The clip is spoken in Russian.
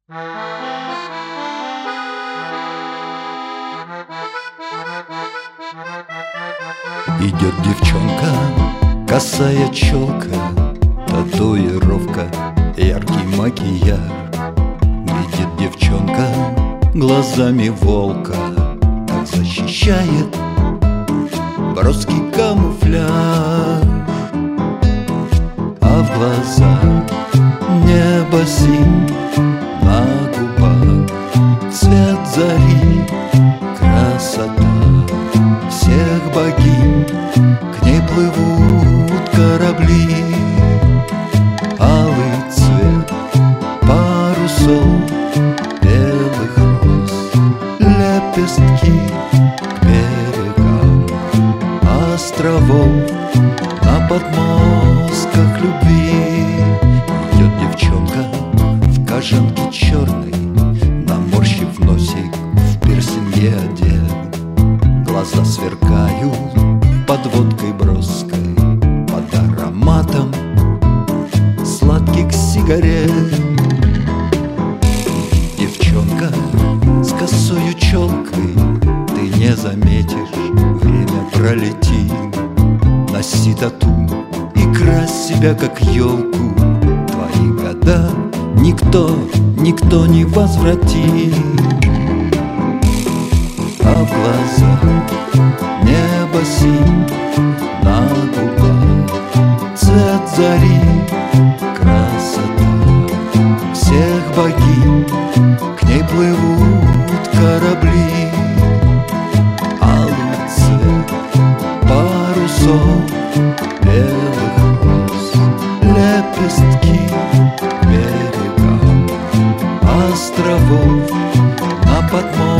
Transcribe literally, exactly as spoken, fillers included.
Идет девчонка, косая челка, татуировка, яркий макияж. Видит девчонка глазами волка, так защищает броский камуфляж. А в глазах небо синь, на губах цвет зари, красота всех богинь, к ней плывут корабли. Алый цвет парусов, белых роз, лепестки к берегам островов, на подмостках любви. Идет девчонка в кожанке черной, наморщив носик, в пирсинге одет. Глаза сверкают под водкой броской, под ароматом сладких сигарет. Девчонка с косою челкой, ты не заметишь, время пролетит. Носи тату и крась себя как елку, твои года никто, никто не возвратит. А в глазах небо синь, на губах цвет зари, красота всех богинь, к ней плывут корабли. Алый цвет парусов, белых роз, лепестки к берегам островов, на подмостках